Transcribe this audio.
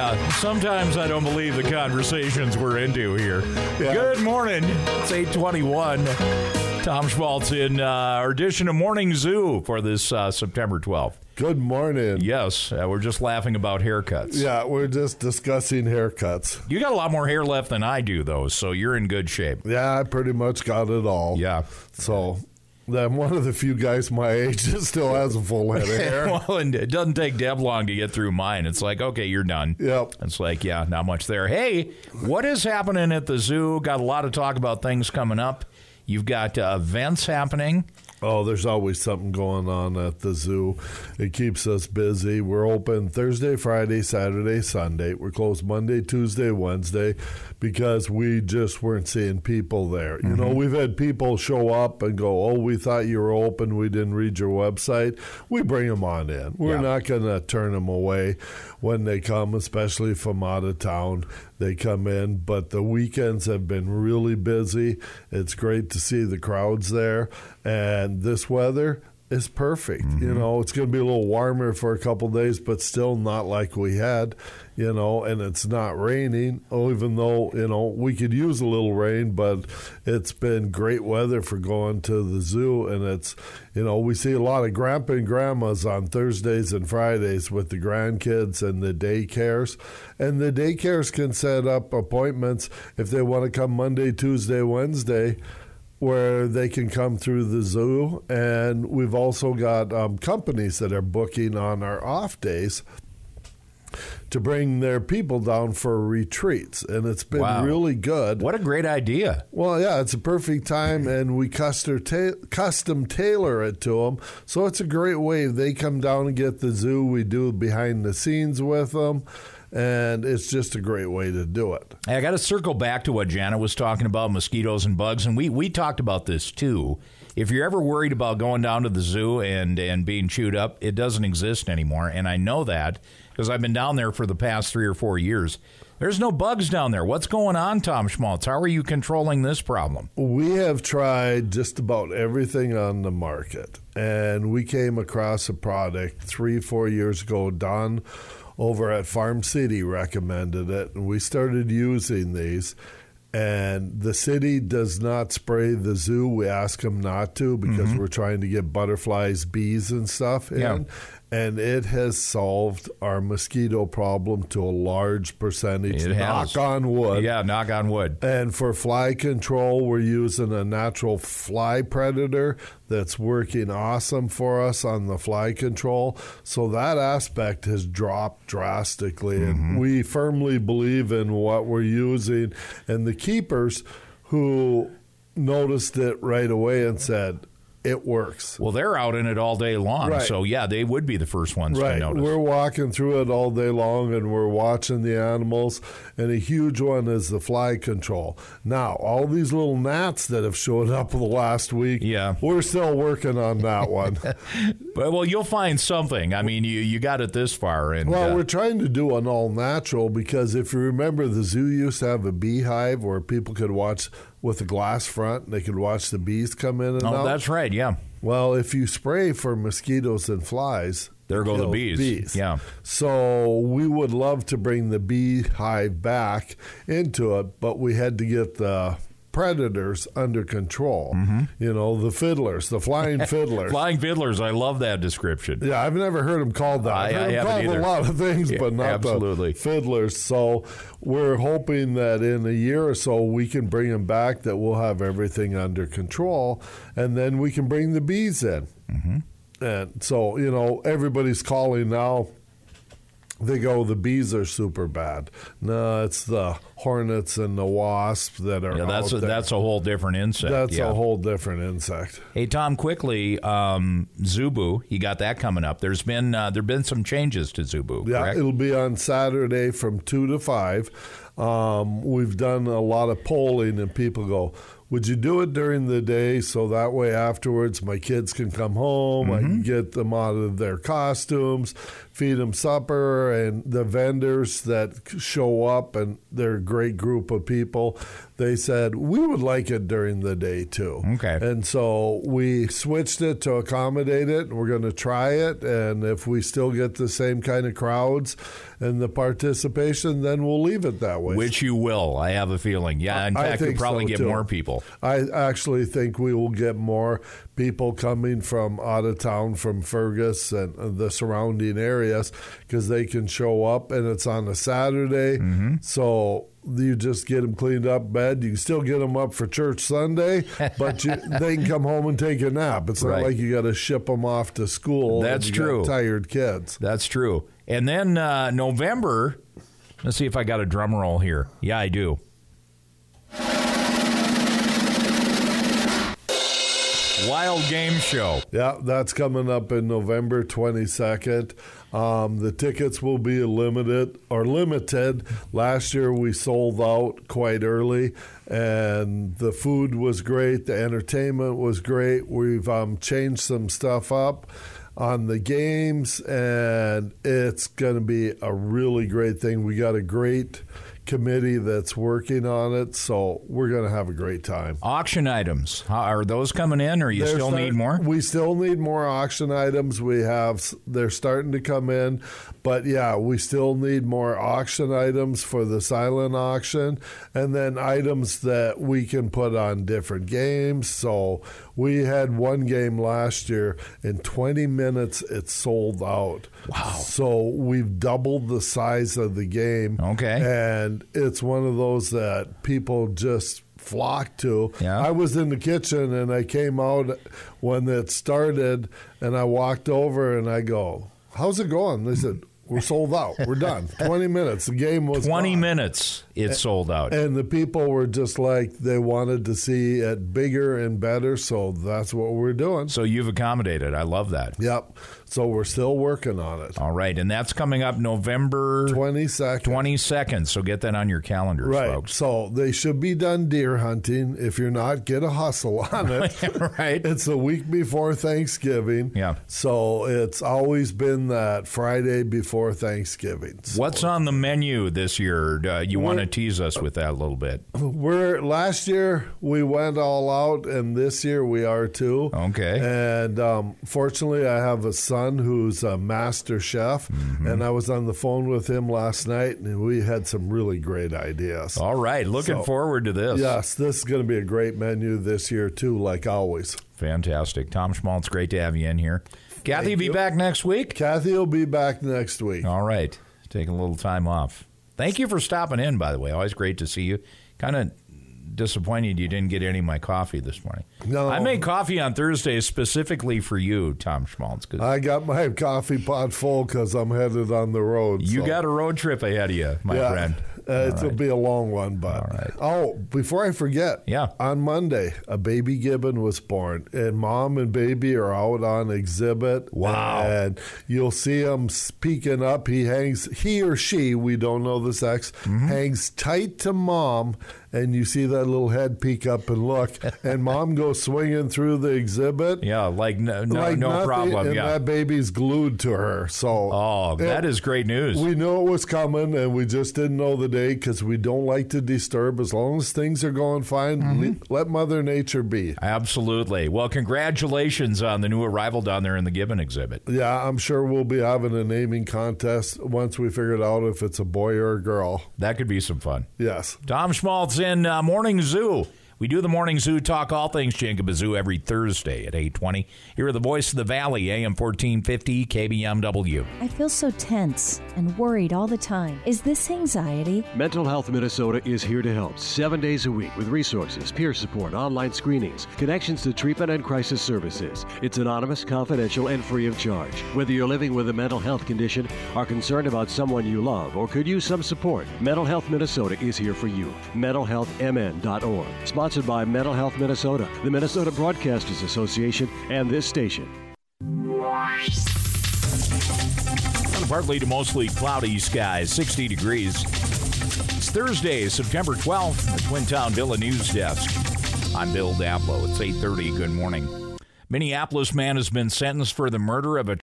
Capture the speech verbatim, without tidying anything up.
Yeah, sometimes I don't believe the conversations we're into here. Yeah. Good morning. It's eight twenty-one. Tom Schmaltz in uh, our edition of Morning Zoo for this uh, September twelfth. Good morning. Yes, uh, we're just laughing about haircuts. Yeah, we're just discussing haircuts. You got a lot more hair left than I do, though, so you're in good shape. Yeah, I pretty much got it all. Yeah. So I'm one of the few guys my age that still has a full head of hair. Well, and it doesn't take Deb long to get through mine. It's like, okay, you're done. Yep. It's like, yeah, not much there. Hey, what is happening at the zoo? Got a lot of talk about things coming up. You've got uh, events happening. Oh, there's always something going on at the zoo. It keeps us busy. We're open Thursday, Friday, Saturday, Sunday. We're closed Monday, Tuesday, Wednesday because we just weren't seeing people there. Mm-hmm. You know, we've had people show up and go, oh, we thought you were open. We didn't read your website. We bring them on in. We're yeah. not going to turn them away when they come, especially from out of town. They come in, but the weekends have been really busy. It's great to see the crowds there, and this weather is perfect. Mm-hmm. You know, it's going to be a little warmer for a couple of days, but still not like we had, you know, and it's not raining, even though, you know, we could use a little rain, but it's been great weather for going to the zoo, and it's, you know, we see a lot of grandpa and grandmas on Thursdays and Fridays with the grandkids and the daycares, and the daycares can set up appointments if they want to come Monday, Tuesday, Wednesday, where they can come through the zoo. And we've also got um, companies that are booking on our off days to bring their people down for retreats, and it's been wow. really good. What a great idea. Well, yeah, it's a perfect time, and we custom, ta- custom tailor it to them, so it's a great way. They come down and get the zoo. We do behind the scenes with them, and it's just a great way to do it. Hey, I got to circle back to what Janet was talking about, mosquitoes and bugs, and we, we talked about this too. If you're ever worried about going down to the zoo and, and being chewed up, it doesn't exist anymore, and I know that because I've been down there for the past three or four years. There's no bugs down there. What's going on, Tom Schmaltz? How are you controlling this problem? We have tried just about everything on the market, and we came across a product three, four years ago. Don over at Farm City recommended it, and we started using these. And the city does not spray the zoo. We ask them not to because mm-hmm. we're trying to get butterflies, bees, and stuff in. Yeah. And it has solved our mosquito problem to a large percentage. It knock has. on wood. Yeah, knock on wood. And for fly control, we're using a natural fly predator that's working awesome for us on the fly control. So that aspect has dropped drastically. Mm-hmm. And we firmly believe in what we're using. And the keepers who noticed it right away and said, it works. Well, they're out in it all day long, right. So yeah, they would be the first ones right. to notice. We're walking through it all day long, and we're watching the animals, and a huge one is the fly control. Now, all these little gnats that have showed up the last week, yeah. we're still working on that one. But well, you'll find something. I mean, you, you got it this far. And, well, uh, we're trying to do an all-natural because if you remember, the zoo used to have a beehive where people could watch with a glass front, and they could watch the bees come in and oh, out. Oh, that's right, yeah. Well, if you spray for mosquitoes and flies, there go the bees. bees. Yeah. So we would love to bring the beehive back into it, but we had to get the predators under control. Mm-hmm. You know, the fiddlers, the flying fiddlers. Flying fiddlers, I love that description. Yeah, I've never heard them called that. I've heard I, I them called either. a lot of things, yeah, but not absolutely. the fiddlers. So we're hoping that in a year or so we can bring them back, that we'll have everything under control, and then we can bring the bees in. Mm-hmm. And so, you know, everybody's calling now. They go, the bees are super bad. No, it's the hornets and the wasps that are yeah, that's out a, there. That's a whole different insect. That's yeah. a whole different insect. Hey, Tom, quickly, um, Zubu, you got that coming up. There's been uh, there been some changes to Zubu, Yeah, correct? It'll be on Saturday from two to five. Um, we've done a lot of polling, and people go, would you do it during the day so that way afterwards my kids can come home, mm-hmm. I can get them out of their costumes, feed them supper, and the vendors that show up, and they're a great group of people, they said, we would like it during the day too. Okay. And so we switched it to accommodate it. We're going to try it. And if we still get the same kind of crowds and the participation, then we'll leave it that way. Which you will, I have a feeling. Yeah, in fact, you'll probably so get too. more people. I actually think we will get more people coming from out of town, from Fergus and the surrounding areas, because they can show up, and it's on a Saturday. Mm-hmm. So you just get them cleaned up bed. You can still get them up for church Sunday, but you, they can come home and take a nap. It's not Right. like you got to ship them off to school. That's and you true. got tired kids. That's true. And then uh, November, let's see if I got a drum roll here. Yeah, I do. Wild Game Show. Yeah, that's coming up in November twenty-second. Um, the tickets will be limited or limited. Last year we sold out quite early, and the food was great. The entertainment was great. We've um, changed some stuff up on the games, and it's going to be a really great thing. We got a great committee that's working on it, so we're going to have a great time. Auction items. How, are those coming in, or you They're still start- need more? We still need more auction items. We have, they're starting to come in, but yeah, we still need more auction items for the silent auction, and then items that we can put on different games. So we had one game last year, in twenty minutes it sold out. Wow. So we've doubled the size of the game. Okay. And it's one of those that people just flock to. Yeah. I was in the kitchen and I came out when it started, and I walked over and I go, "How's it going?" They said, "We're sold out. We're done. twenty minutes. The game was twenty gone." minutes, it sold out. And the people were just like, they wanted to see it bigger and better, so that's what we're doing. So you've accommodated. I love that. Yep. So we're still working on it. All right, and that's coming up November twenty-second. twenty-second, so get that on your calendars, Right. folks. So they should be done deer hunting. If you're not, get a hustle on it. Right. It's a week before Thanksgiving. Yeah. So it's always been that Friday before Thanksgiving. So What's on the menu this year? Uh, you want to We're- tease us with that a little bit? We're last year we went all out, and this year we are too. Okay. And um, fortunately, I have a son who's a master chef, Mm-hmm. and I was on the phone with him last night, and we had some really great ideas. All right, looking So, forward to this. Yes, this is going to be a great menu this year too, like always. Fantastic. Tom Schmaltz, great to have you in here. Kathy will be you. back next week. Kathy will be back next week. All right, taking a little time off. Thank you for stopping in, by the way. Always great to see you. Kind of disappointed you didn't get any of my coffee this morning. No. I made coffee on Thursdays specifically for you, Tom Schmaltz. 'Cause I got my coffee pot full because I'm headed on the road. you so. got a road trip ahead of you, my yeah, friend. Uh, it'll right. be a long one, but All right. oh, before I forget, Yeah. on Monday a baby gibbon was born, and mom and baby are out on exhibit. Wow. And you'll see him peeking up. He hangs, he or she, we don't know the sex, Mm-hmm. hangs tight to mom, and you see that little head peek up and look, and mom goes swinging through the exhibit. Yeah, like no, no, like no nothing, problem. and Yeah. that baby's glued to her. So Oh, that it- is great news. we knew it was coming, and we just didn't know the day because we don't like to disturb. As long as things are going fine, Mm-hmm. le- let Mother Nature be. Absolutely. Well, congratulations on the new arrival down there in the Gibbon exhibit. Yeah, I'm sure we'll be having a naming contest once we figure it out if it's a boy or a girl. That could be some fun. Yes. Tom Schmaltz in uh, Morning Zoo. We do the Morning Zoo, talk all things Chinkabazoo every Thursday at eight twenty. Here are the Voice of the Valley, A M fourteen fifty, K B M W. I feel so tense and worried all the time. Is this anxiety? Mental Health Minnesota is here to help seven days a week with resources, peer support, online screenings, connections to treatment and crisis services. It's anonymous, confidential, and free of charge. Whether you're living with a mental health condition, are concerned about someone you love, or could use some support, Mental Health Minnesota is here for you. mental health m n dot org. Sponsored by Mental Health Minnesota, the Minnesota Broadcasters Association, and this station. Partly to mostly cloudy skies, sixty degrees. It's Thursday, September twelfth, the Twin Town Villa News Desk. I'm Bill Dablow. It's eight thirty. Good morning. Minneapolis man has been sentenced for the murder of a